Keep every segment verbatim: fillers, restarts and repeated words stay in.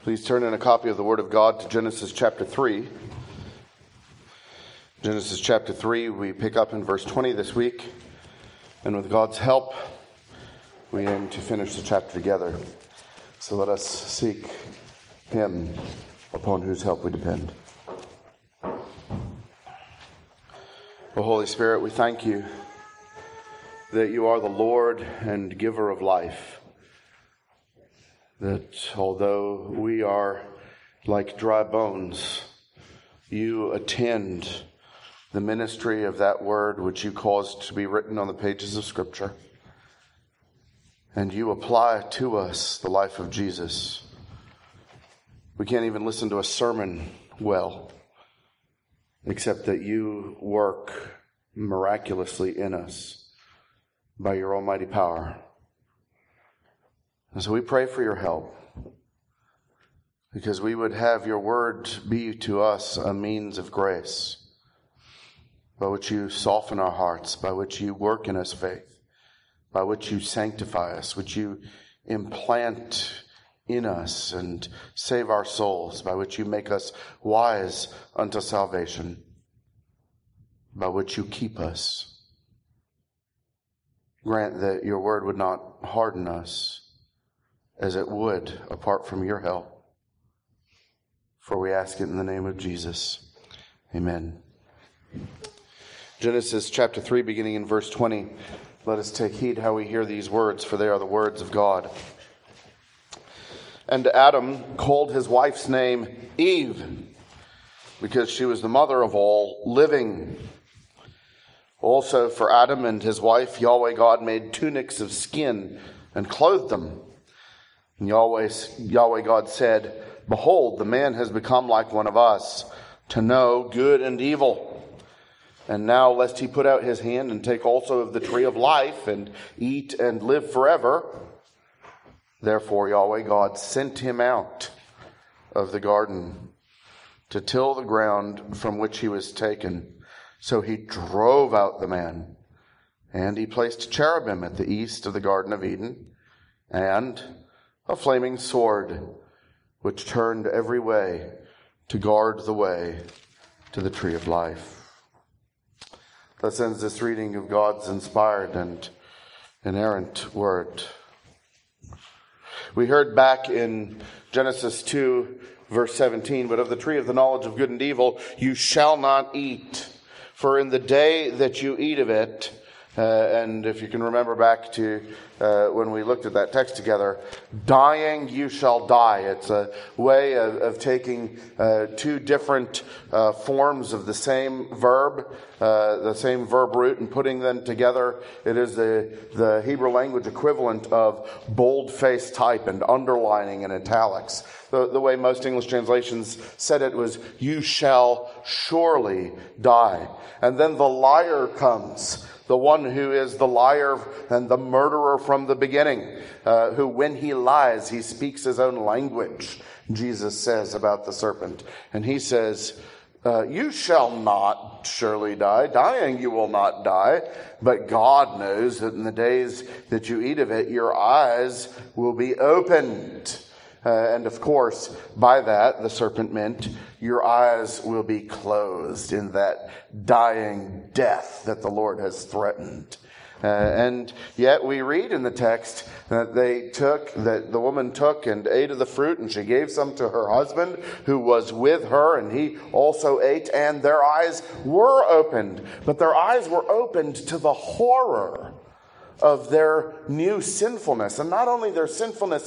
Please turn in a copy of the Word of God to Genesis chapter three. Genesis chapter three, we pick up in verse twenty this week. And with God's help, we aim to finish the chapter together. So let us seek Him upon whose help we depend. O Holy Spirit, we thank you that you are the Lord and giver of life. That although we are like dry bones, you attend the ministry of that word which you caused to be written on the pages of Scripture. And you apply to us the life of Jesus. We can't even listen to a sermon well, except that you work miraculously in us by your almighty power. And so we pray for your help, because we would have your word be to us a means of grace, by which you soften our hearts, by which you work in us faith, by which you sanctify us, which you implant in us and save our souls, by which you make us wise unto salvation, by which you keep us. Grant that your word would not harden us, as it would apart from your help. For we ask it in the name of Jesus. Amen. Genesis chapter three, beginning in verse twenty. Let us take heed how we hear these words, for they are the words of God. And Adam called his wife's name Eve, because she was the mother of all living. Also for Adam and his wife, Yahweh God made tunics of skin and clothed them. And Yahweh, Yahweh God said, "Behold, the man has become like one of us, to know good and evil. And now lest he put out his hand and take also of the tree of life, and eat and live forever." Therefore Yahweh God sent him out of the garden to till the ground from which he was taken. So he drove out the man, and he placed cherubim at the east of the Garden of Eden, and a flaming sword, which turned every way to guard the way to the tree of life. Thus ends this reading of God's inspired and inerrant word. We heard back in Genesis two, verse seventeen, "But of the tree of the knowledge of good and evil you shall not eat, for in the day that you eat of it," Uh, and if you can remember back to uh, when we looked at that text together, "dying you shall die." It's a way of, of taking uh, two different uh, forms of the same verb, uh, the same verb root, and putting them together. It is the, the Hebrew language equivalent of bold-face type and underlining and italics. The, the way most English translations said it was, "You shall surely die." And then the liar comes. The one who is the liar and the murderer from the beginning, uh, who when he lies, he speaks his own language, Jesus says about the serpent. And he says, uh, "You shall not surely die. Dying you will not die. But God knows that in the days that you eat of it, your eyes will be opened." Uh, and of course, by that, the serpent meant your eyes will be closed in that dying death that the Lord has threatened. Uh, and yet we read in the text that they took, that the woman took and ate of the fruit, and she gave some to her husband who was with her, and he also ate, and their eyes were opened. But their eyes were opened to the horror of their new sinfulness. And not only their sinfulness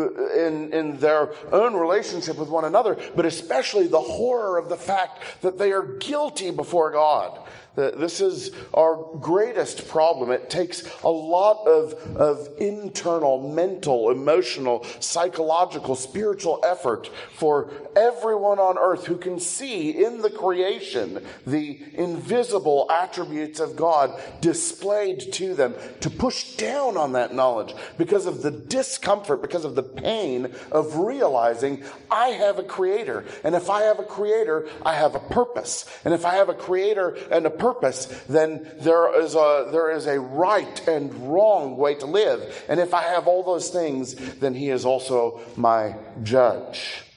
in, in their own relationship with one another, but especially the horror of the fact that they are guilty before God. This is our greatest problem. It takes a lot of, of internal, mental, emotional, psychological, spiritual effort for everyone on earth who can see in the creation the invisible attributes of God displayed to them to push down on that knowledge because of the discomfort, because of the pain of realizing I have a creator. And if I have a creator, I have a purpose. And if I have a creator and a purpose, purpose, then there is a there is a right and wrong way to live. And if I have all those things, then he is also my judge.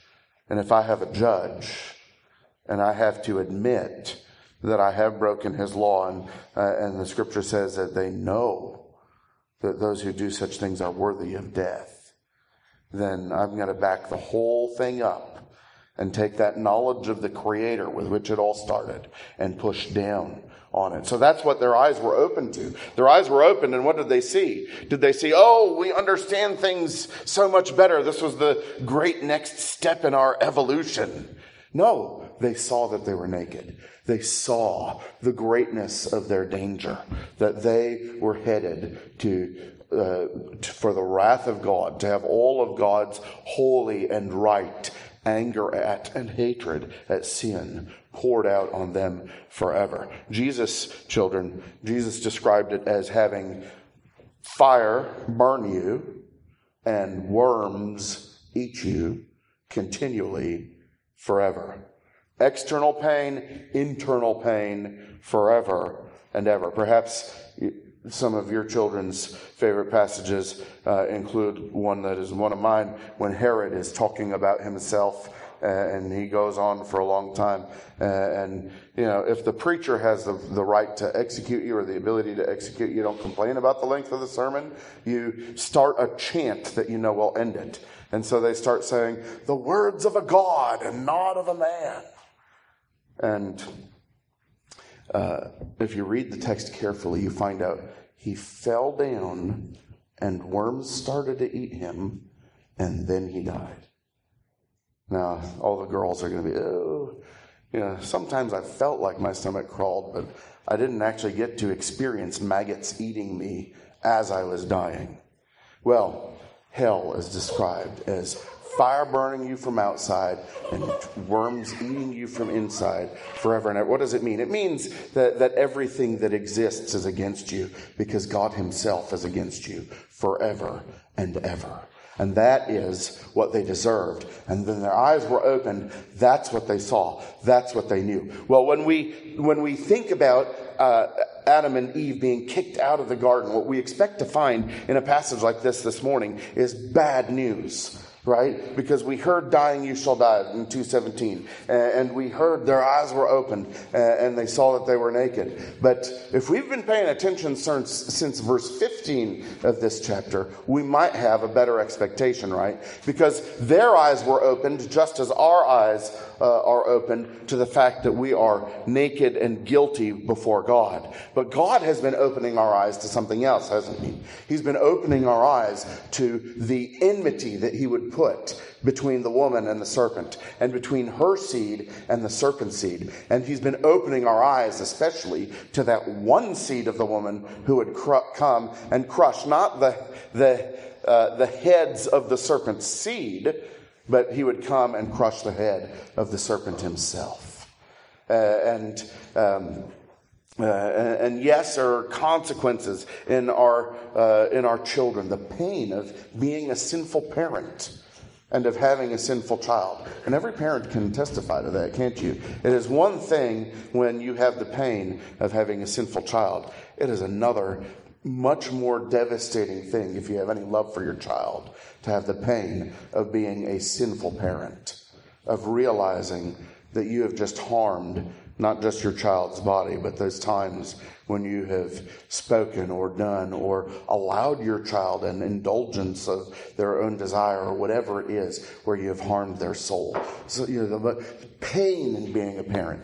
And if I have a judge and I have to admit that I have broken his law, and, uh, and the scripture says that they know that those who do such things are worthy of death, then I'm going to back the whole thing up and take that knowledge of the Creator with which it all started and push down on it. So that's what their eyes were open to. Their eyes were open, and what did they see? Did they see, oh, we understand things so much better. This was the great next step in our evolution. No, they saw that they were naked. They saw the greatness of their danger, that they were headed to, uh, to for the wrath of God, to have all of God's holy and right anger at and hatred at sin poured out on them forever. Jesus, children, Jesus described it as having fire burn you and worms eat you continually forever. External pain, internal pain, forever and ever. Perhaps some of your children's favorite passages uh, include one that is one of mine, when Herod is talking about himself, uh, and he goes on for a long time. Uh, and, you know, if the preacher has the, the right to execute you or the ability to execute you, don't complain about the length of the sermon. You start a chant that you know will end it. And so they start saying, the words of a God and not of a man. And uh, if you read the text carefully, you find out he fell down and worms started to eat him, and then he died. Now, all the girls are going to be, oh, you know, sometimes I felt like my stomach crawled, but I didn't actually get to experience maggots eating me as I was dying. Well, hell is described as fire burning you from outside and worms eating you from inside forever and ever. What does it mean? It means that, that everything that exists is against you because God himself is against you forever and ever. And that is what they deserved. And then their eyes were opened. That's what they saw. That's what they knew. Well, when we when we think about uh, Adam and Eve being kicked out of the garden, what we expect to find in a passage like this this morning is bad news. Right? Because we heard dying you shall die in two seventeen. And we heard their eyes were opened and they saw that they were naked. But if we've been paying attention since, since verse fifteen of this chapter, we might have a better expectation, right? Because their eyes were opened just as our eyes uh, are opened to the fact that we are naked and guilty before God. But God has been opening our eyes to something else, hasn't he? He's been opening our eyes to the enmity that he would put between the woman and the serpent, and between her seed and the serpent's seed. And he's been opening our eyes especially to that one seed of the woman who would cr- come and crush not the the uh, the heads of the serpent's seed, but he would come and crush the head of the serpent himself. Uh, and um, Uh, and, and yes, there are consequences in our uh, in our children. The pain of being a sinful parent and of having a sinful child. And every parent can testify to that, can't you? It is one thing when you have the pain of having a sinful child. It is another, much more devastating thing, if you have any love for your child, to have the pain of being a sinful parent, of realizing that you have just harmed not just your child's body, but those times when you have spoken or done or allowed your child an indulgence of their own desire or whatever it is, where you have harmed their soul. So, you know, the pain in being a parent,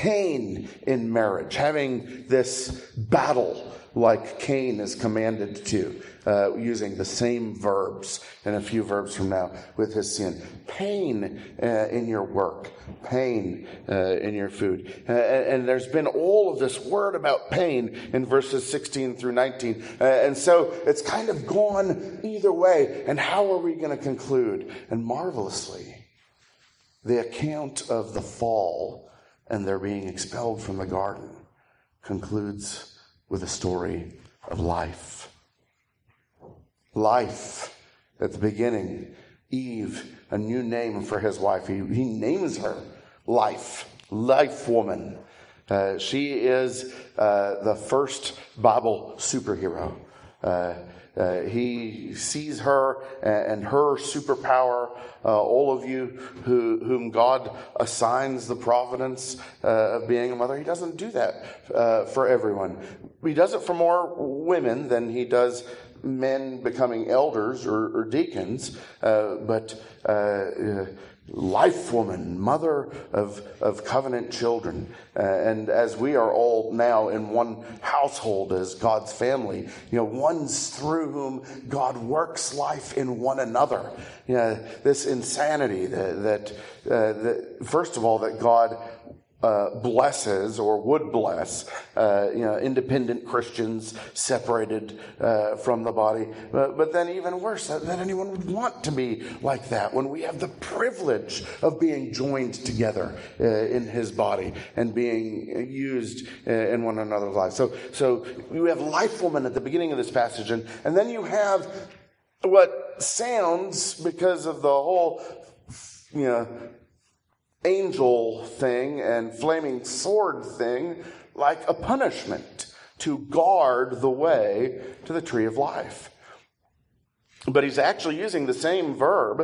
pain in marriage, having this battle like Cain is commanded to, uh, using the same verbs and a few verbs from now with his sin. Pain uh, in your work, pain uh, in your food. Uh, and there's been all of this word about pain in verses sixteen through nineteen. Uh, and so it's kind of gone either way. And how are we going to conclude? And marvelously, the account of the fall and their being expelled from the garden concludes with a story of life. Life. At the beginning, Eve, a new name for his wife. He, he names her Life. Life woman. Uh, she is uh, the first Bible superhero. Uh, Uh, he sees her and, and her superpower. Uh, all of you who, whom God assigns the providence uh, of being a mother, he doesn't do that uh, for everyone. He does it for more women than he does men becoming elders or, or deacons. Uh, but uh, uh, life woman, mother of, of covenant children. Uh, and as we are all now in one household as God's family, you know, ones through whom God works life in one another. You know, this insanity that, that, uh, that first of all, that God Uh, blesses or would bless, uh, you know, independent Christians separated uh, from the body. But, but then even worse, that, that anyone would want to be like that when we have the privilege of being joined together uh, in his body and being used uh, in one another's lives. So, so you have life woman at the beginning of this passage, and, and then you have what sounds, because of the whole, you know, angel thing and flaming sword thing, like a punishment to guard the way to the tree of life. But he's actually using the same verb.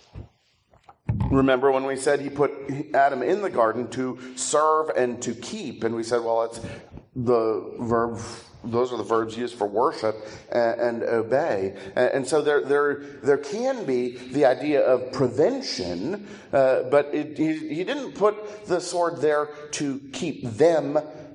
Remember when we said he put Adam in the garden to serve and to keep, and we said, well, it's the verb, those are the verbs used for worship and, and obey. And, and so there, there, there can be the idea of prevention, uh, but it, he, he didn't put the sword there to keep them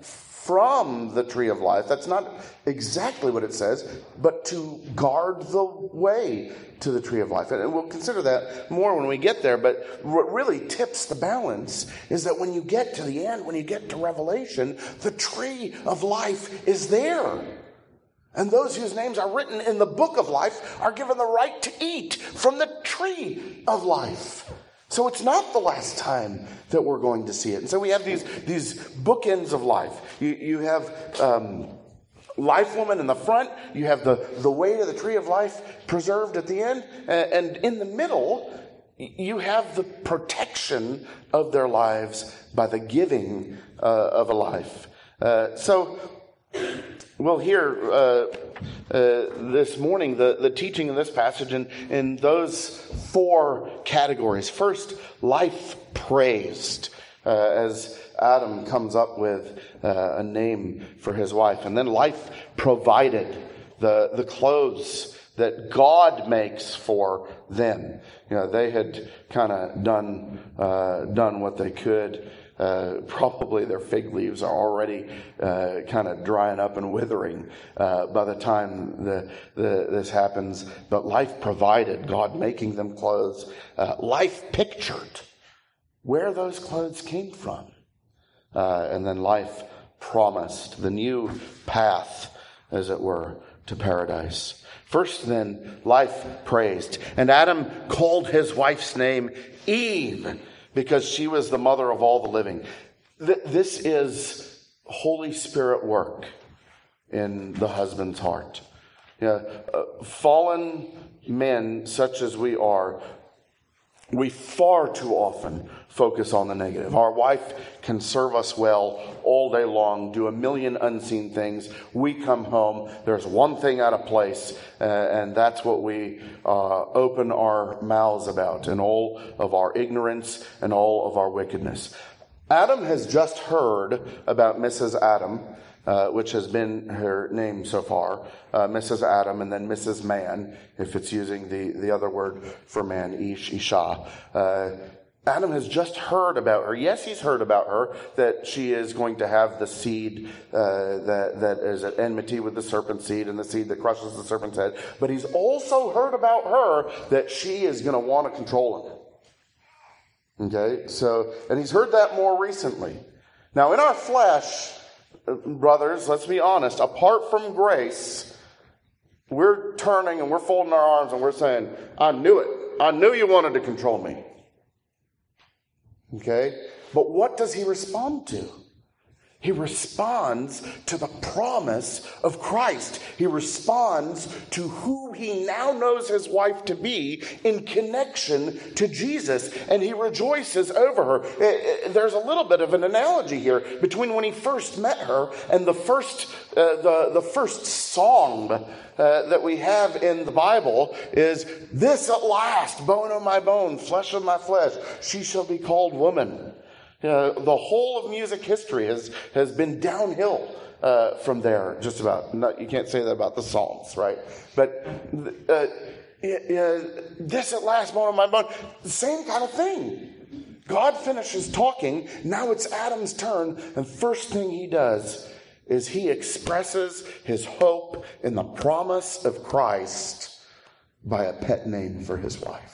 from the tree of life. That's not exactly what it says, but to guard the way to the tree of life. And we'll consider that more when we get there, but what really tips the balance is that when you get to the end, when you get to Revelation, the tree of life is there. And those whose names are written in the book of life are given the right to eat from the tree of life. So it's not the last time that we're going to see it. And so we have these, these bookends of life. You, you have um, life woman in the front. You have the, the way to the tree of life preserved at the end. And, and in the middle, you have the protection of their lives by the giving uh, of a life. Uh, so we'll hear uh, uh, this morning the, the teaching in this passage in, in those four categories. First, life praised, uh, as Adam comes up with uh, a name for his wife. And then life provided, the, the clothes that God makes for them. You know, they had kind of done uh, done what they could. Uh, probably their fig leaves are already uh, kind of drying up and withering uh, by the time the, the, this happens. But life provided, God making them clothes. Uh, life pictured where those clothes came from. Uh, and then life promised, the new path, as it were, to paradise. First then, life praised. And Adam called his wife's name Eve, because she was the mother of all the living. Th- this is Holy Spirit work in the husband's heart. Yeah, uh, fallen men such as we are, we far too often focus on the negative. Our wife can serve us well all day long, do a million unseen things. We come home, there's one thing out of place, uh, and that's what we uh, open our mouths about, and all of our ignorance and all of our wickedness. Adam has just heard about Missus Adam, Uh, which has been her name so far, uh, Missus Adam, and then Missus Man, if it's using the, the other word for man, Ish, Isha. Uh, Adam has just heard about her. Yes, he's heard about her, that she is going to have the seed uh, that, that is at enmity with the serpent seed and the seed that crushes the serpent's head. But he's also heard about her that she is going to want to control him. Okay, so, and he's heard that more recently. Now, in our flesh, brothers, let's be honest, apart from grace, we're turning and we're folding our arms and we're saying, I knew it. I knew you wanted to control me. Okay? But what does he respond to? He responds to the promise of Christ. He responds to who he now knows his wife to be in connection to Jesus, and he rejoices over her. There's a little bit of an analogy here between when he first met her and the first, uh, the, the first song uh, that we have in the Bible is, "This at last, bone of my bone, flesh of my flesh, she shall be called woman." Uh, the whole of music history has, has been downhill uh, from there, just about. Not, you can't say that about the Psalms, right? But uh, uh, this at last, bone of my bone, the same kind of thing. God finishes talking. Now it's Adam's turn. And first thing he does is he expresses his hope in the promise of Christ by a pet name for his wife.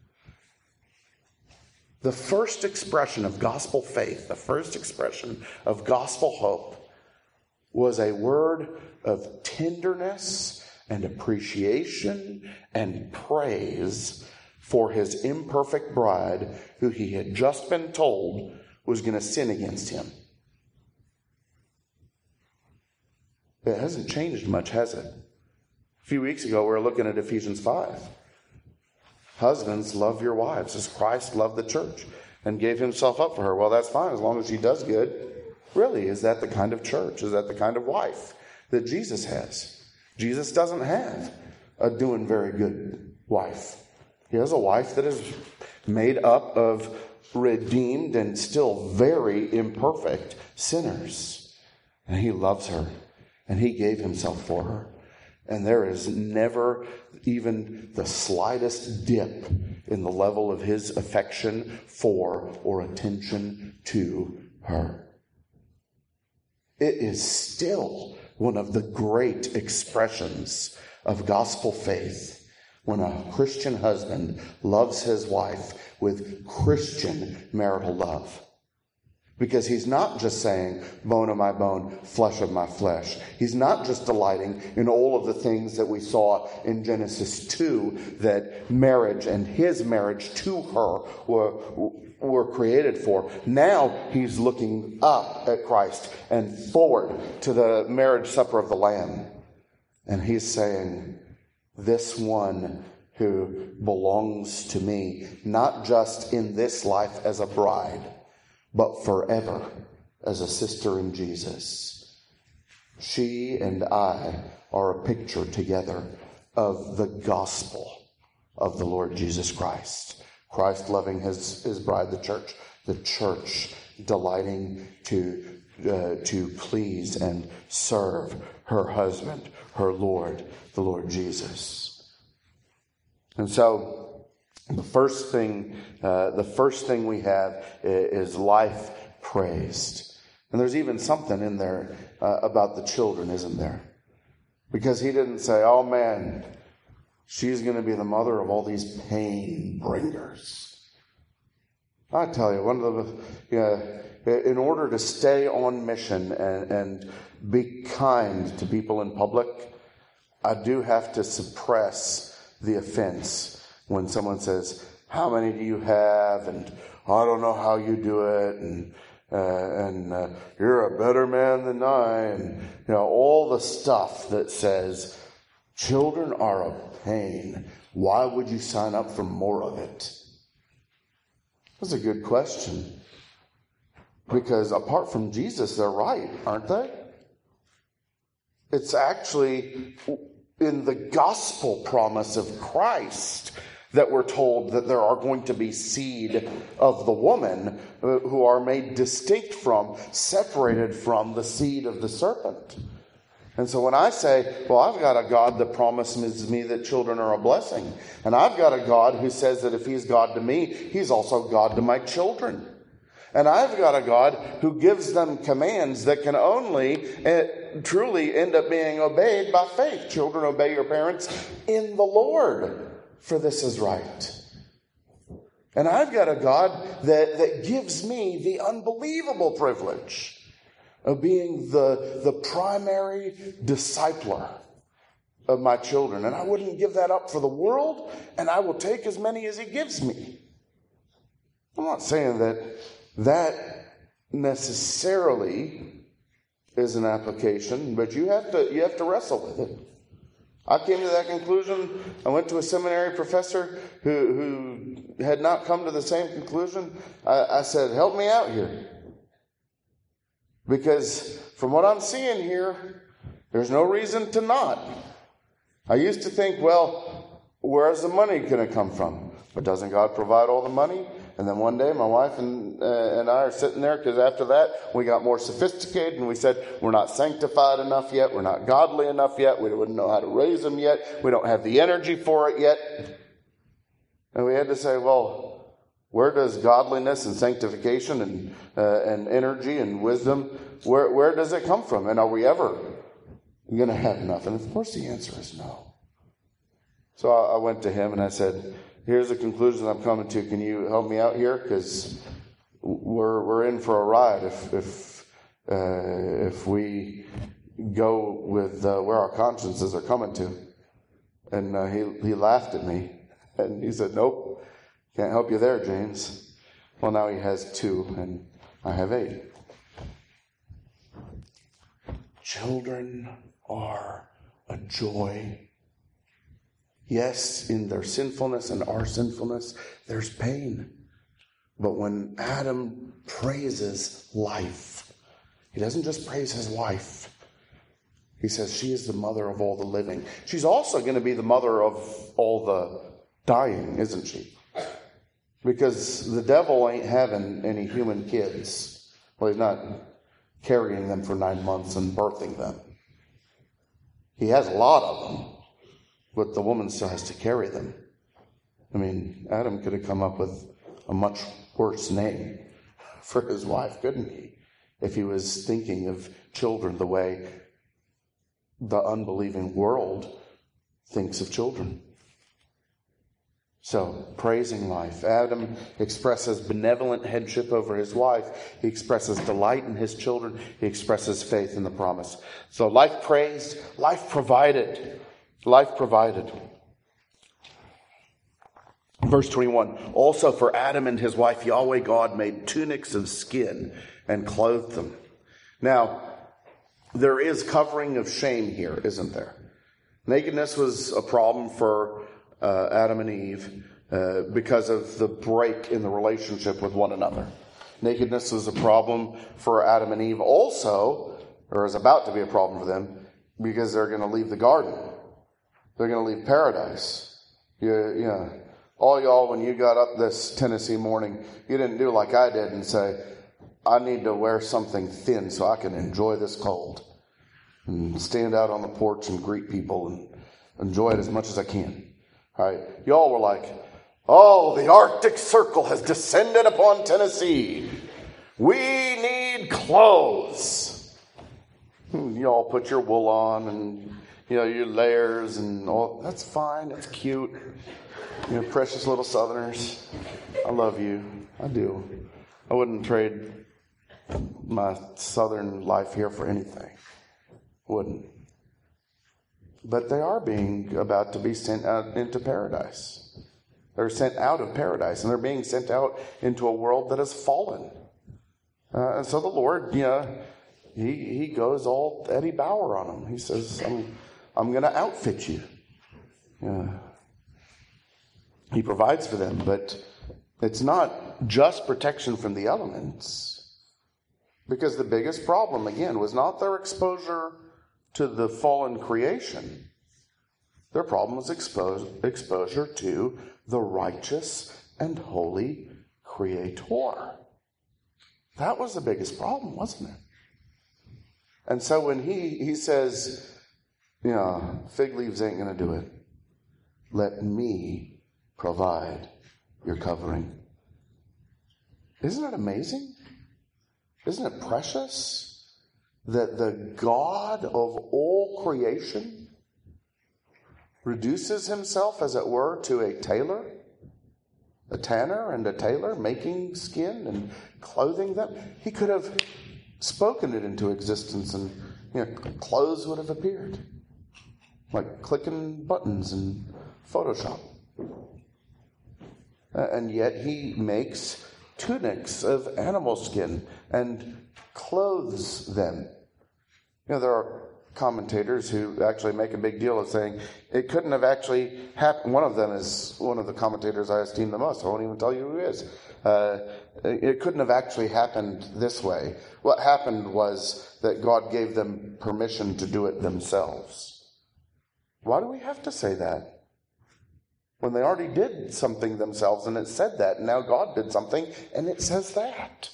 The first expression of gospel faith, the first expression of gospel hope, was a word of tenderness and appreciation and praise for his imperfect bride, who he had just been told was going to sin against him. It hasn't changed much, has it? A few weeks ago, we were looking at Ephesians five. Husbands, love your wives as Christ loved the church and gave himself up for her. Well, that's fine as long as she does good. Really, is that the kind of church? Is that the kind of wife that Jesus has? Jesus doesn't have a doing very good wife. He has a wife that is made up of redeemed and still very imperfect sinners. And he loves her, and he gave himself for her. And there is never even the slightest dip in the level of his affection for or attention to her. It is still one of the great expressions of gospel faith when a Christian husband loves his wife with Christian marital love. Because he's not just saying, bone of my bone, flesh of my flesh. He's not just delighting in all of the things that we saw in Genesis two, that marriage and his marriage to her were, were created for. Now he's looking up at Christ and forward to the marriage supper of the Lamb. And he's saying, this one who belongs to me, not just in this life as a bride, but forever as a sister in Jesus. She and I are a picture together of the gospel of the Lord Jesus Christ. Christ loving his, his bride, the church. The church delighting to, uh, to please and serve her husband, her Lord, the Lord Jesus. And so, The first thing, uh, the first thing we have is life praised. And there's even something in there uh, about the children, isn't there? Because he didn't say, oh man, she's going to be the mother of all these pain bringers. I tell you, one of the, you know, in order to stay on mission and, and be kind to people in public, I do have to suppress the offense. When someone says, how many do you have? And I don't know how you do it. And uh, and uh, you're a better man than I. And, you know, all the stuff that says, children are a pain. Why would you sign up for more of it? That's a good question. Because apart from Jesus, they're right, aren't they? It's actually in the gospel promise of Christ that we're told that there are going to be seed of the woman who are made distinct from, separated from the seed of the serpent. And so when I say, well, I've got a God that promises me that children are a blessing, and I've got a God who says that if he's God to me, he's also God to my children. And I've got a God who gives them commands that can only uh, truly end up being obeyed by faith. Children, obey your parents in the Lord, for this is right. And I've got a God that, that gives me the unbelievable privilege of being the, the primary discipler of my children. And I wouldn't give that up for the world, and I will take as many as he gives me. I'm not saying that that necessarily is an application, but you have to you have to wrestle with it. I came to that conclusion. I went to a seminary professor who, who had not come to the same conclusion. I, I said, help me out here. Because from what I'm seeing here, there's no reason to not. I used to think, well, where's the money going to come from? But doesn't God provide all the money? And then one day my wife and, uh, and I are sitting there, because after that we got more sophisticated and we said, we're not sanctified enough yet. We're not godly enough yet. We wouldn't know how to raise them yet. We don't have the energy for it yet. And we had to say, well, where does godliness and sanctification and uh, and energy and wisdom, where, where does it come from? And are we ever going to have enough? And of course the answer is no. So I, I went to him and I said, here's the conclusion I'm coming to. Can you help me out here? Because we're we're in for a ride if if uh, if we go with uh, where our consciences are coming to. And uh, he he laughed at me and he said, "Nope, can't help you there, James." Well, now he has two, and I have eight. Children are a joy. Yes, in their sinfulness and our sinfulness, there's pain. But when Adam praises life, he doesn't just praise his wife. He says she is the mother of all the living. She's also going to be the mother of all the dying, isn't she? Because the devil ain't having any human kids. Well, he's not carrying them for nine months and birthing them. He has a lot of them. But the woman still has to carry them. I mean, Adam could have come up with a much worse name for his wife, couldn't he? If he was thinking of children the way the unbelieving world thinks of children. So, praising life. Adam expresses benevolent headship over his wife. He expresses delight in his children. He expresses faith in the promise. So, life praised, life provided. Life provided. Verse twenty-one, also for Adam and his wife, Yahweh God made tunics of skin and clothed them. Now, there is covering of shame here, isn't there? Nakedness was a problem for uh, Adam and Eve uh, because of the break in the relationship with one another. Nakedness was a problem for Adam and Eve also, or is about to be a problem for them, because they're going to leave the garden. They're going to leave paradise. You, you know, all y'all, when you got up this Tennessee morning, you didn't do like I did and say, I need to wear something thin so I can enjoy this cold. And stand out on the porch and greet people and enjoy it as much as I can. All right? Y'all were like, oh, the Arctic Circle has descended upon Tennessee. We need clothes. Y'all put your wool on and you know, your layers and all. That's fine. That's cute. You know, precious little Southerners. I love you. I do. I wouldn't trade my Southern life here for anything. Wouldn't. But they are being about to be sent out into paradise. They're sent out of paradise, and they're being sent out into a world that has fallen. Uh, and so the Lord, you know, he, he goes all Eddie Bauer on them. He says, I'm I'm going to outfit you. Yeah. He provides for them, but it's not just protection from the elements. Because the biggest problem, again, was not their exposure to the fallen creation. Their problem was expose, exposure to the righteous and holy Creator. That was the biggest problem, wasn't it? And so when he, he says, you know, fig leaves ain't going to do it. Let me provide your covering. Isn't it amazing? Isn't it precious that the God of all creation reduces himself, as it were, to a tailor, a tanner and a tailor, making skin and clothing them? He could have spoken it into existence and, you know, clothes would have appeared. Like clicking buttons in Photoshop. And yet he makes tunics of animal skin and clothes them. You know, there are commentators who actually make a big deal of saying it couldn't have actually happened. One of them is one of the commentators I esteem the most. I won't even tell you who he is. Uh, it couldn't have actually happened this way. What happened was that God gave them permission to do it themselves. Why do we have to say that? When they already did something themselves and it said that, and now God did something and it says that.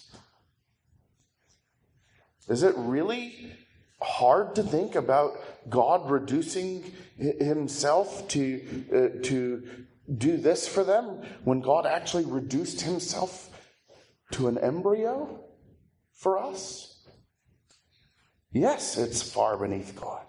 Is it really hard to think about God reducing himself to uh, to do this for them when God actually reduced himself to an embryo for us? Yes, it's far beneath God.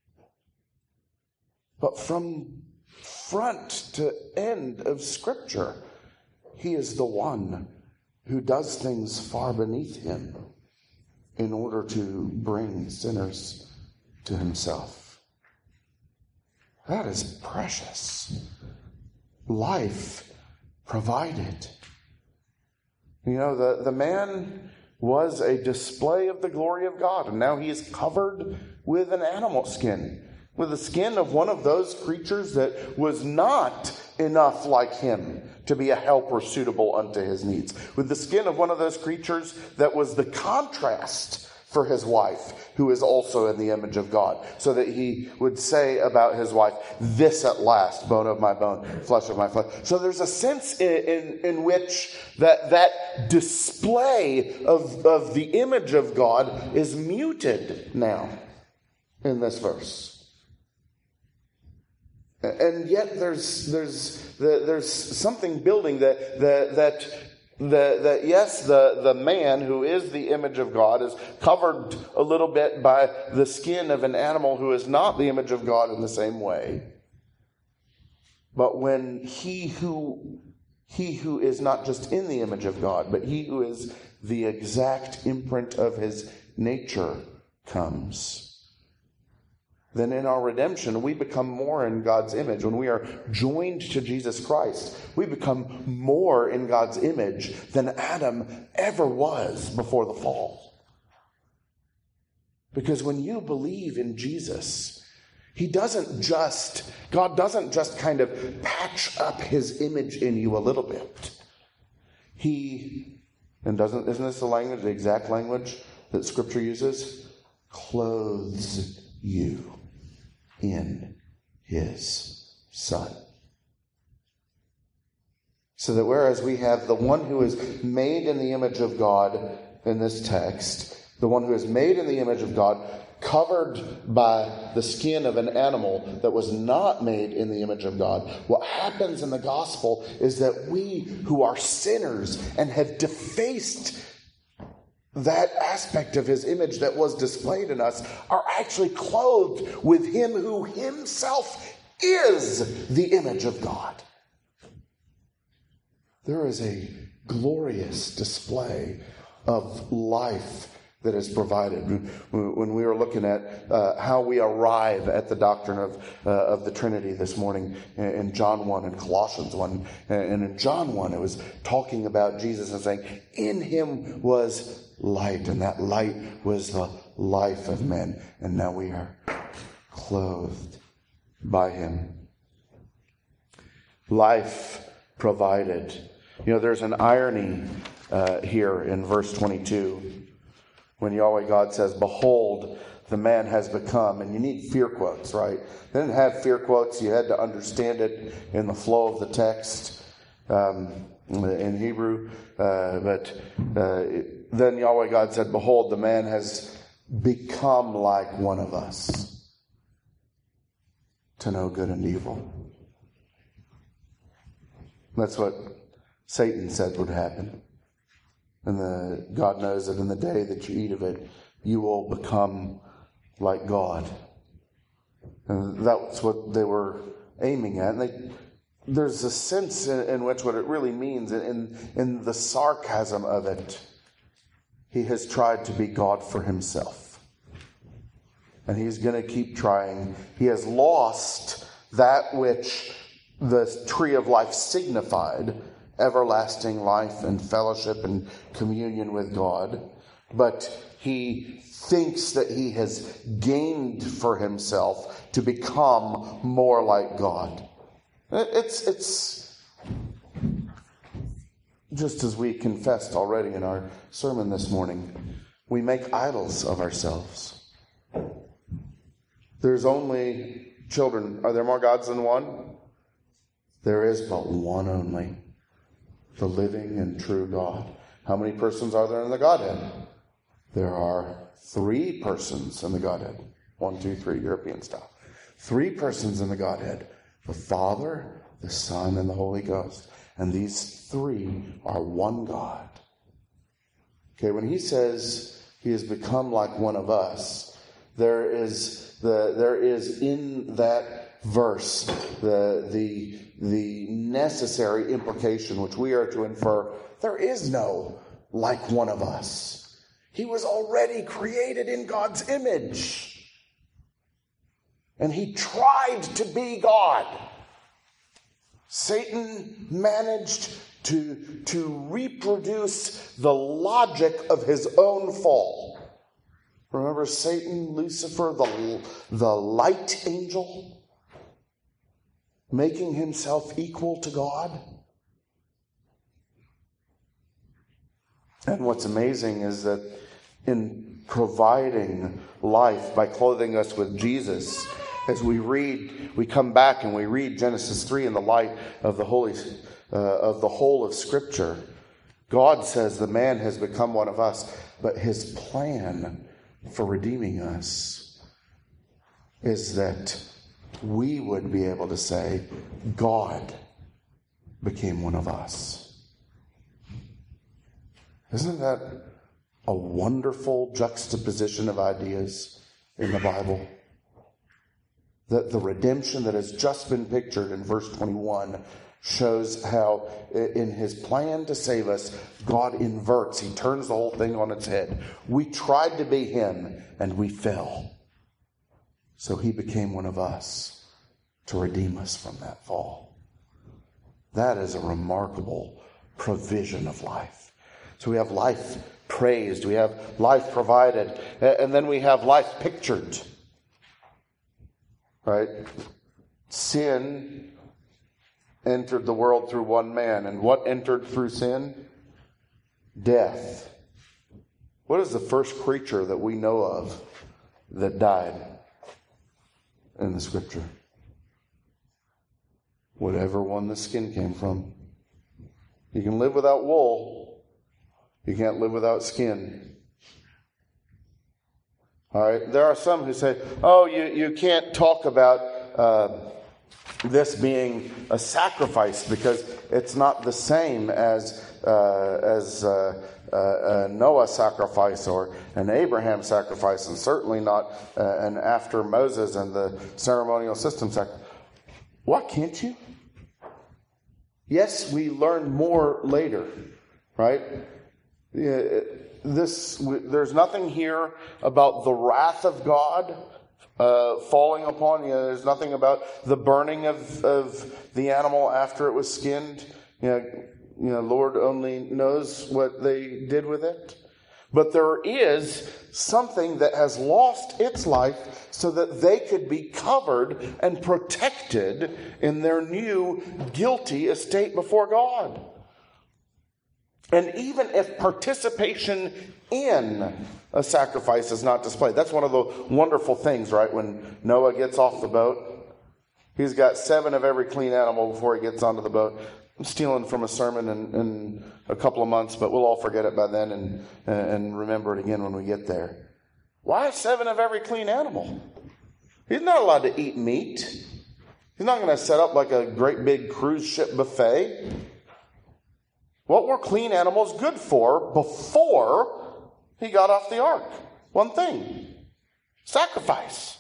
But from front to end of Scripture, he is the one who does things far beneath him in order to bring sinners to himself. That is precious. Life provided. You know, the, the man was a display of the glory of God, and now he is covered with an animal skin, with the skin of one of those creatures that was not enough like him to be a helper suitable unto his needs, with the skin of one of those creatures that was the contrast for his wife, who is also in the image of God, so that he would say about his wife, this at last, bone of my bone, flesh of my flesh. So there's a sense in, in, in which that, that display of, of the image of God is muted now in this verse. And yet there's there's there's something building that that that that, that yes, the, the man who is the image of God is covered a little bit by the skin of an animal who is not the image of God in the same way. But when he who he who is not just in the image of God, but he who is the exact imprint of his nature comes, then in our redemption, we become more in God's image. When we are joined to Jesus Christ, we become more in God's image than Adam ever was before the fall. Because when you believe in Jesus, he doesn't just, God doesn't just kind of patch up his image in you a little bit. He, and doesn't, isn't this the language, the exact language that Scripture uses? Clothes you in his Son. So that whereas we have the one who is made in the image of God in this text, the one who is made in the image of God, covered by the skin of an animal that was not made in the image of God, what happens in the gospel is that we who are sinners and have defaced that aspect of his image that was displayed in us are actually clothed with him who himself is the image of God. There is a glorious display of life that is provided. When we were looking at uh, how we arrive at the doctrine of uh, of the Trinity this morning in John one and Colossians one, and in John one it was talking about Jesus and saying, in him was light, and that light was the life of men, and now we are clothed by him. Life provided. You know, there's an irony uh, here in verse twenty-two. When Yahweh God says, behold, the man has become, and you need fear quotes, right? They didn't have fear quotes. You had to understand it in the flow of the text um, in Hebrew. Uh, but uh, it, then Yahweh God said, behold, the man has become like one of us to know good and evil. That's what Satan said would happen. And the, God knows that in the day that you eat of it, you will become like God. And that's what they were aiming at. And they, there's a sense in, in which what it really means, in, in the sarcasm of it, he has tried to be God for himself. And he's going to keep trying. He has lost that which the tree of life signified, everlasting life and fellowship and communion with God. but he thinks that he has gained for himself to become more like God. It's, it's just as we confessed already in our sermon this morning, we make idols of ourselves. There's only, children, are there more gods than one? There is but one only, the living and true God. How many persons are there in the Godhead? There are three persons in the Godhead. One, two, three, European style. Three persons in the Godhead. The Father, the Son, and the Holy Ghost. And these three are one God. Okay, when he says he has become like one of us, there is the there is in that verse the the the necessary implication which we are to infer. There is no like one of us. He was already created in God's image. And he tried to be God. Satan managed to, to reproduce the logic of his own fall. Remember Satan, Lucifer, the, the light angel, making himself equal to God? And what's amazing is that in providing life by clothing us with Jesus, as we read, we come back and we read Genesis three in the light of the holy, uh, of the whole of Scripture. God says the man has become one of us, but his plan for redeeming us is that we would be able to say, God became one of us. Isn't that a wonderful juxtaposition of ideas in the Bible? That the redemption that has just been pictured in verse twenty-one shows how in his plan to save us, God inverts. He turns the whole thing on its head. We tried to be him and we fell. So he became one of us to redeem us from that fall. That is a remarkable provision of life. So we have life praised, we have life provided, and then we have life pictured. Right? Sin entered the world through one man. And what entered through sin? Death. What is the first creature that we know of that died in the Scripture? Whatever one the skin came from. You can live without wool. You can't live without skin. All right. There are some who say, oh, you, you can't talk about uh, this being a sacrifice because it's not the same as uh, as uh, uh, a Noah sacrifice or an Abraham sacrifice, and certainly not uh, an after Moses and the ceremonial system sacrifice. What, can't you? Yes, we learn more later, right? Yeah, this there's nothing here about the wrath of God uh, falling upon you. There's nothing about the burning of, of the animal after it was skinned. You know, you know, Lord only knows what they did with it. But there is something that has lost its life so that they could be covered and protected in their new guilty estate before God. And even if participation in a sacrifice is not displayed, that's one of the wonderful things, right? When Noah gets off the boat, he's got seven of every clean animal before he gets onto the boat. I'm stealing from a sermon in, in a couple of months, but we'll all forget it by then and, and remember it again when we get there. Why seven of every clean animal? He's not allowed to eat meat. He's not going to set up like a great big cruise ship buffet. What were clean animals good for before he got off the ark? One thing. Sacrifice.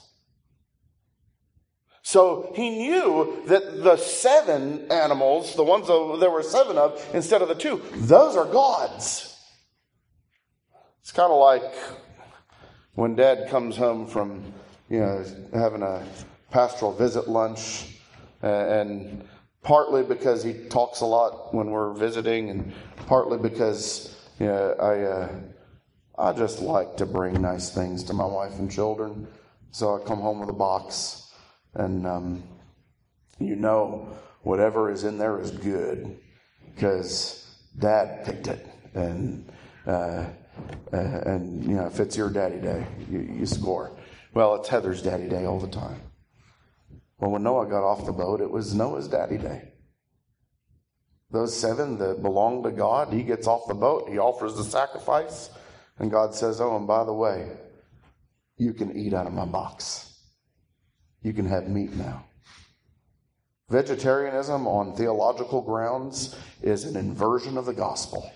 So he knew that the seven animals, the ones that there were seven of instead of the two, those are God's. It's kind of like when Dad comes home from, you know, having a pastoral visit lunch, uh, and partly because he talks a lot when we're visiting, and partly because, you know, I uh, I just like to bring nice things to my wife and children. So I come home with a box, and um, you know whatever is in there is good because Dad picked it, and uh, uh, and you know if it's your daddy day, you, you score. Well, it's Heather's daddy day all the time. Well, when Noah got off the boat, it was Noah's daddy day. Those seven that belong to God, he gets off the boat, he offers the sacrifice, and God says, oh, and by the way, you can eat out of my box. You can have meat now. Vegetarianism on theological grounds is an inversion of the gospel.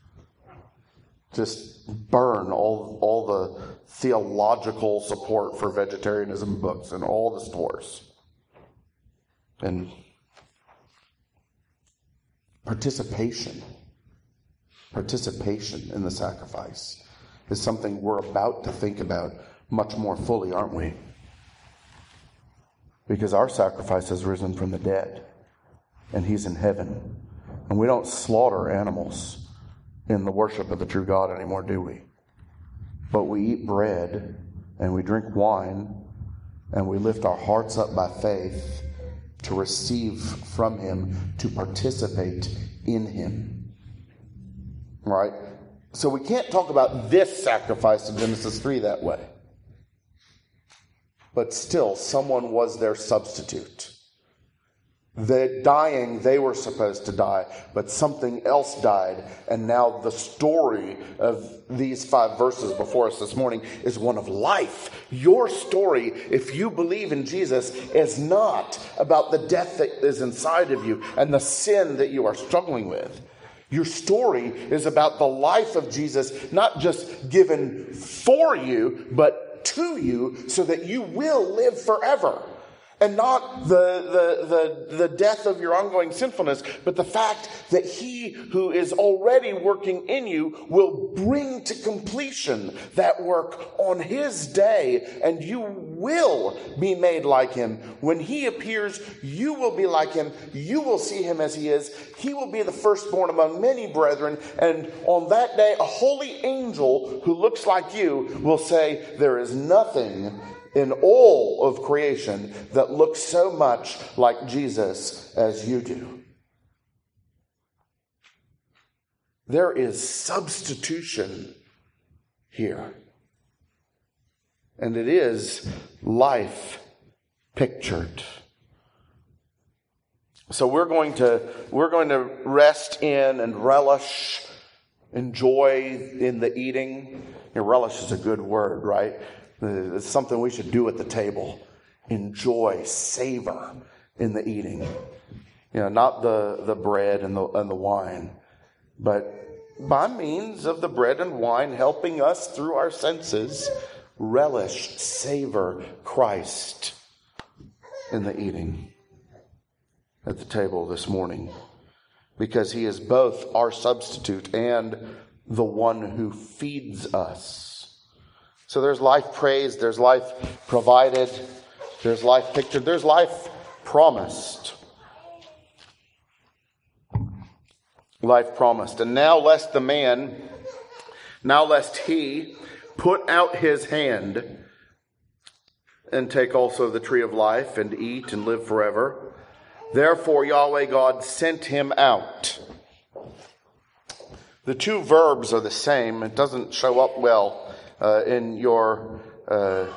Just burn all, all the theological support for vegetarianism books in all the stores. And participation, participation in the sacrifice is something we're about to think about much more fully, aren't we? Because our sacrifice has risen from the dead, and he's in heaven. And we don't slaughter animals in the worship of the true God anymore, do we? But we eat bread, and we drink wine, and we lift our hearts up by faith to receive from him, to participate in him. Right? So we can't talk about this sacrifice in Genesis three that way. But still, someone was their substitute. The dying, they were supposed to die, but something else died. And now the story of these five verses before us this morning is one of life. Your story, if you believe in Jesus, is not about the death that is inside of you and the sin that you are struggling with. Your story is about the life of Jesus, not just given for you, but to you so that you will live forever. And not the, the, the, the death of your ongoing sinfulness, but the fact that he who is already working in you will bring to completion that work on his day, and you will be made like him. When he appears, you will be like him. You will see him as he is. He will be the firstborn among many brethren, and on that day, a holy angel who looks like you will say, there is nothing in all of creation that looks so much like Jesus as you do. There is substitution here. And it is life pictured. So we're going to we're going to rest in and relish, enjoy in the eating. And relish is a good word, right? It's something we should do at the table. Enjoy, savor in the eating. You know, not the, the bread and the and the wine, but by means of the bread and wine helping us through our senses, relish, savor Christ in the eating at the table this morning. Because he is both our substitute and the one who feeds us. So there's life praised, there's life provided, there's life pictured, there's life promised. Life promised. And now lest the man, now lest he put out his hand and take also the tree of life and eat and live forever. Therefore Yahweh God sent him out. The two verbs are the same. It doesn't show up well Uh, in your uh,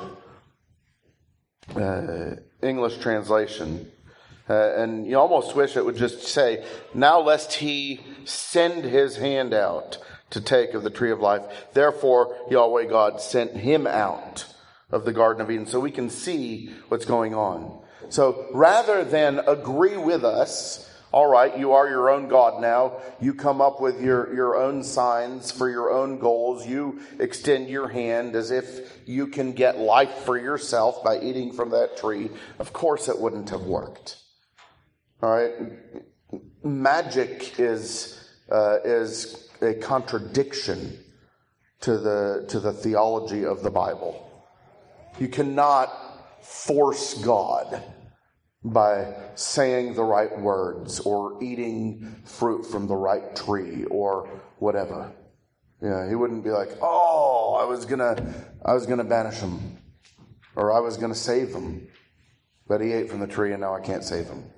uh, English translation. Uh, and you almost wish it would just say, now lest he send his hand out to take of the tree of life. Therefore, Yahweh God sent him out of the Garden of Eden. So we can see what's going on. So rather than agree with us, all right, you are your own God now. You come up with your, your own signs for your own goals. You extend your hand as if you can get life for yourself by eating from that tree. Of course it wouldn't have worked. All right? Magic is uh, is a contradiction to the to the theology of the Bible. You cannot force God by saying the right words or eating fruit from the right tree or whatever. Yeah, he wouldn't be like, oh, oh, I was gonna, I was gonna banish him, or I was gonna save him, but he ate from the tree, and now I can't save him.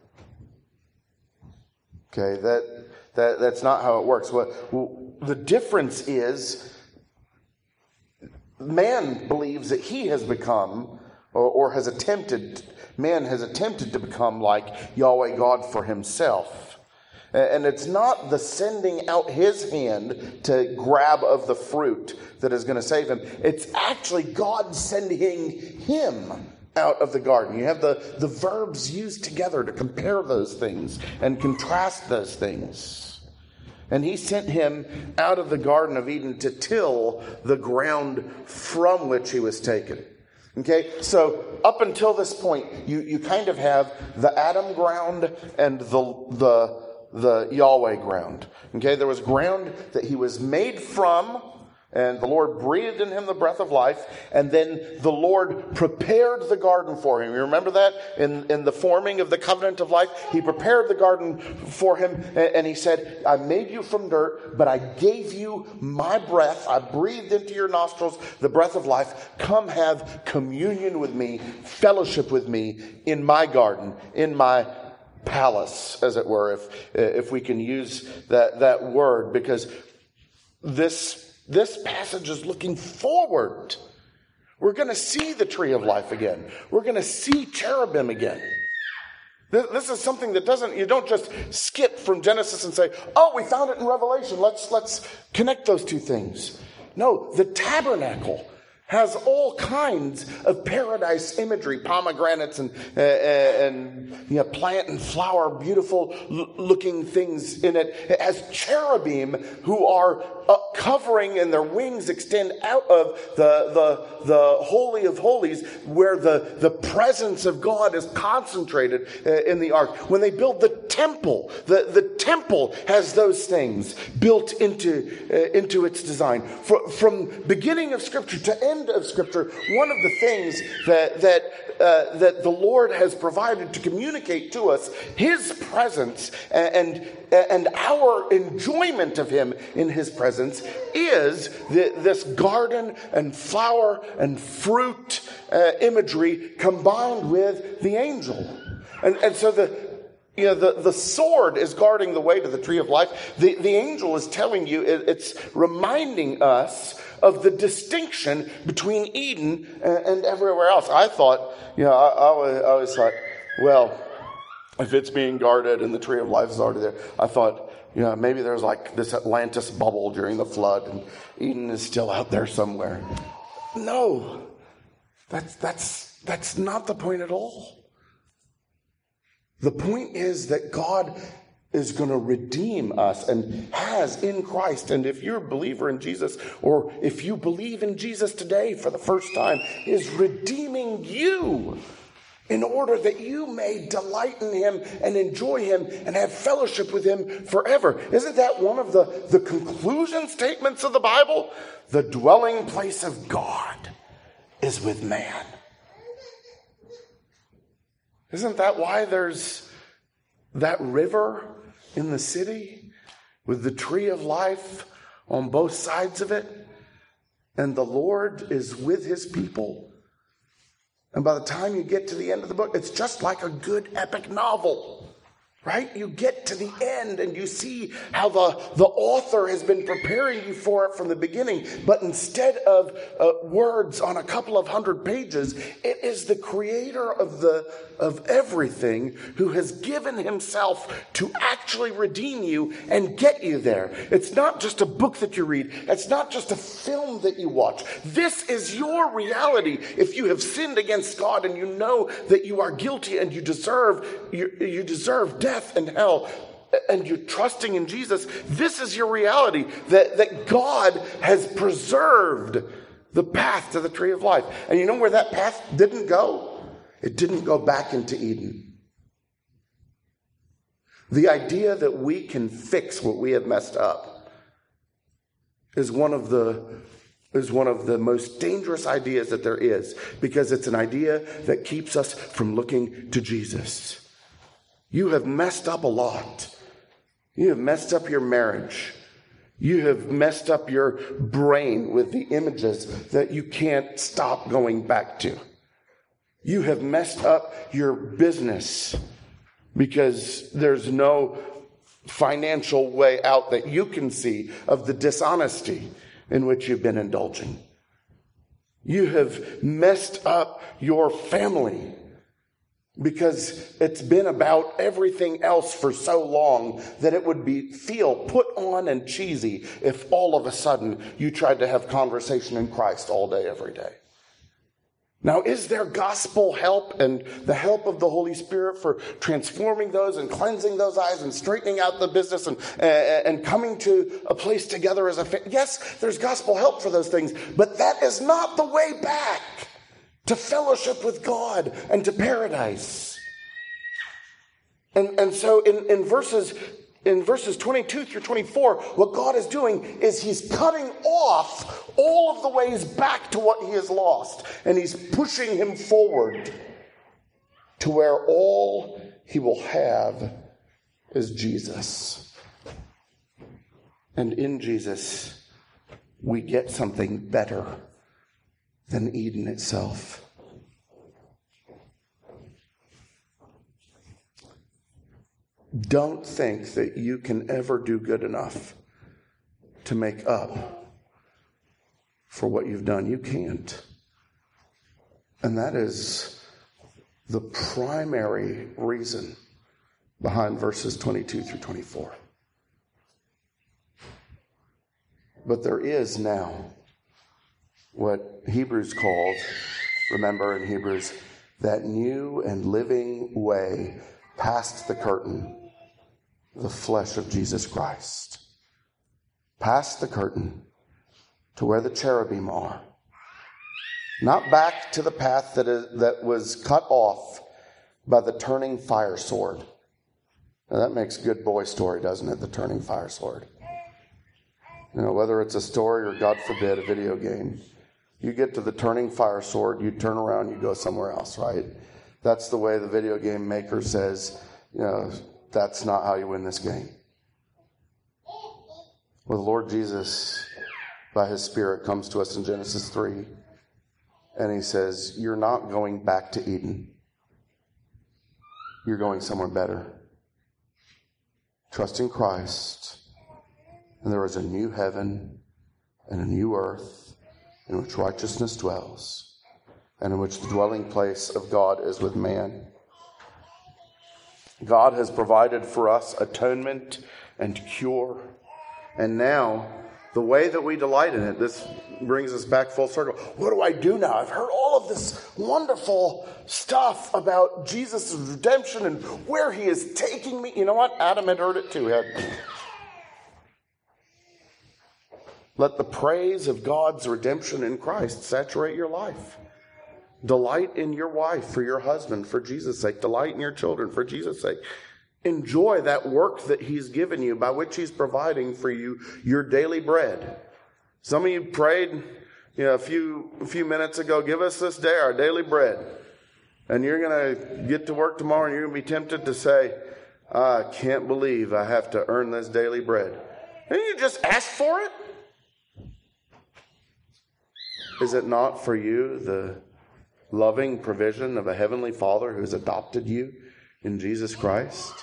Okay, that that that's not how it works. What well, the difference is, man believes that he has become, or, or has attempted, man has attempted to become like Yahweh God for himself. And it's not the sending out his hand to grab of the fruit that is going to save him. It's actually God sending him out of the garden. You have the, the verbs used together to compare those things and contrast those things. And he sent him out of the Garden of Eden to till the ground from which he was taken. Okay, so up until this point, you, you kind of have the Adam ground and the the the Yahweh ground. Okay, there was ground that he was made from, and the Lord breathed in him the breath of life, and then the Lord prepared the garden for him. You remember that? In, in the forming of the covenant of life, he prepared the garden for him, and, and he said, I made you from dirt, but I gave you my breath. I breathed into your nostrils the breath of life. Come have communion with me, fellowship with me in my garden, in my palace, as it were, if if we can use that, that word, because this This passage is looking forward. We're going to see the tree of life again. We're going to see cherubim again. This is something that doesn't, you don't just skip from Genesis and say, oh, we found it in Revelation. Let's, let's connect those two things. No, the tabernacle has all kinds of paradise imagery, pomegranates and uh, and you know, plant and flower, beautiful l- looking things in it. It has cherubim who are uh, covering, and their wings extend out of the the the Holy of Holies, where the, the presence of God is concentrated uh, in the ark. When they build the temple, the, the temple has those things built into uh, into its design. For, from beginning of Scripture to end of Scripture, one of the things that that uh, that the Lord has provided to communicate to us His presence and and our enjoyment of Him in His presence is the, this garden and flower and fruit uh, imagery combined with the angel, and and so the. You know, the, the sword is guarding the way to the tree of life. The, the angel is telling you, it, it's reminding us of the distinction between Eden and, and everywhere else. I thought, you know, I, I, always, I always thought, well, if it's being guarded and the tree of life is already there, I thought, you know, maybe there's like this Atlantis bubble during the flood and Eden is still out there somewhere. No, that's, that's, that's not the point at all. The point is that God is going to redeem us and has in Christ. And if you're a believer in Jesus, or if you believe in Jesus today for the first time, is redeeming you in order that you may delight in Him and enjoy Him and have fellowship with Him forever. Isn't that one of the, the conclusion statements of the Bible? The dwelling place of God is with man. Isn't that why there's that river in the city with the tree of life on both sides of it? And the Lord is with His people. And by the time you get to the end of the book, it's just like a good epic novel. Right? You get to the end and you see how the, the author has been preparing you for it from the beginning. But instead of uh, words on a couple of hundred pages, it is the creator of the of everything who has given Himself to actually redeem you and get you there. It's not just a book that you read. It's not just a film that you watch. This is your reality. If you have sinned against God and you know that you are guilty and you deserve you, you deserve death, death and hell, and you're trusting in Jesus, this is your reality, that, that God has preserved the path to the tree of life. And you know where that path didn't go? It didn't go back into Eden. The idea that we can fix what we have messed up is one of the is one of the most dangerous ideas that there is, because it's an idea that keeps us from looking to Jesus. You have messed up a lot. You have messed up your marriage. You have messed up your brain with the images that you can't stop going back to. You have messed up your business because there's no financial way out that you can see of the dishonesty in which you've been indulging. You have messed up your family because it's been about everything else for so long that it would be feel put on and cheesy if all of a sudden you tried to have conversation in Christ all day, every day. Now, is there gospel help and the help of the Holy Spirit for transforming those and cleansing those eyes and straightening out the business and, uh, and coming to a place together as a family? Yes, there's gospel help for those things, but that is not the way back to fellowship with God and to paradise. And, and so in, in verses In verses twenty-two through twenty-four, what God is doing is he's cutting off all of the ways back to what he has lost. And he's pushing him forward to where all he will have is Jesus. And in Jesus, we get something better than Eden itself. Don't think that you can ever do good enough to make up for what you've done. You can't. And that is the primary reason behind verses twenty-two through twenty-four. But there is now what Hebrews called, remember in Hebrews, that new and living way past the curtain, the flesh of Jesus Christ. Past the curtain to where the cherubim are. Not back to the path that is, that was cut off by the turning fire sword. Now that makes a good boy story, doesn't it? The turning fire sword. You know, whether it's a story or, God forbid, a video game. You get to the turning fire sword, you turn around, you go somewhere else, right? That's the way the video game maker says, you know, that's not how you win this game. Well, the Lord Jesus, by his Spirit, comes to us in Genesis three, and he says, you're not going back to Eden. You're going somewhere better. Trust in Christ, and there is a new heaven and a new earth in which righteousness dwells, and in which the dwelling place of God is with man. God has provided for us atonement and cure. And now, the way that we delight in it, this brings us back full circle. What do I do now? I've heard all of this wonderful stuff about Jesus' redemption and where he is taking me. You know what? Adam had heard it too, hadn't he? Let the praise of God's redemption in Christ saturate your life. Delight in your wife for your husband, for Jesus' sake. Delight in your children for Jesus' sake. Enjoy that work that he's given you, by which he's providing for you your daily bread. Some of you prayed, you know, a few a few minutes ago, give us this day our daily bread. And you're going to get to work tomorrow and you're going to be tempted to say, I can't believe I have to earn this daily bread. And you just ask for it. Is it not for you the loving provision of a heavenly Father who's adopted you in Jesus Christ?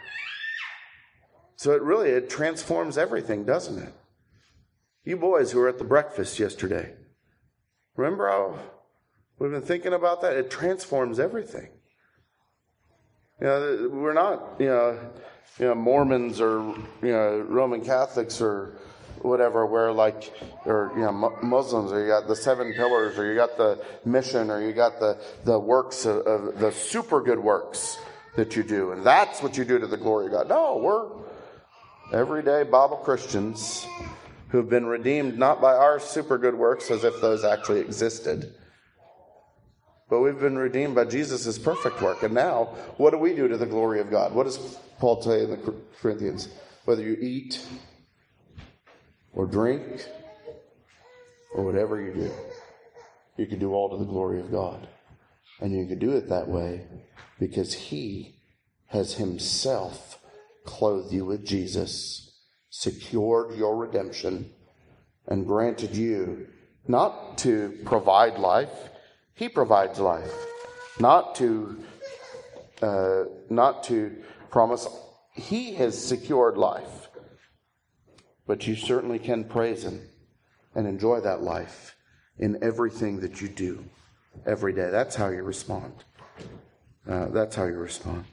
So it really, it transforms everything, doesn't it? You boys who were at the breakfast yesterday, remember how we've been thinking about that? It transforms everything. You know, we're not, you know, you know, Mormons or, you know, Roman Catholics or whatever, where like, or, you know, Muslims, or you got the seven pillars, or you got the mission, or you got the, the works of, of the super good works that you do. And that's what you do to the glory of God. No, we're everyday Bible Christians who've been redeemed not by our super good works as if those actually existed, but we've been redeemed by Jesus' perfect work. And now, what do we do to the glory of God? What does Paul say in the Corinthians? Whether you eat or drink or whatever you do, you can do all to the glory of God. And you can do it that way because he has himself clothed you with Jesus secured your redemption and granted you not to provide life. He provides life. Not to, uh, not to promise. He has secured life. But you certainly can praise him and enjoy that life in everything that you do every day. That's how you respond. Uh, that's how you respond.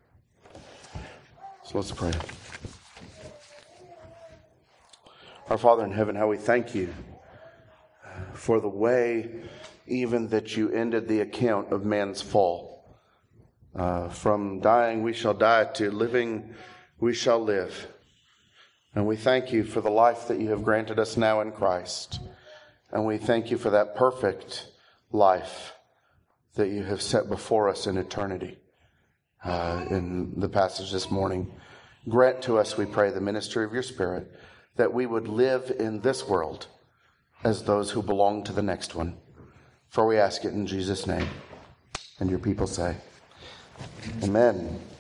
So let's pray. Our Father in heaven, how we thank you for the way even that you ended the account of man's fall. Uh, from dying we shall die to living we shall live. And we thank you for the life that you have granted us now in Christ. And we thank you for that perfect life that you have set before us in eternity. Uh, in the passage this morning, grant to us, we pray, the ministry of your Spirit, that we would live in this world as those who belong to the next one. For we ask it in Jesus' name. And your people say, Amen.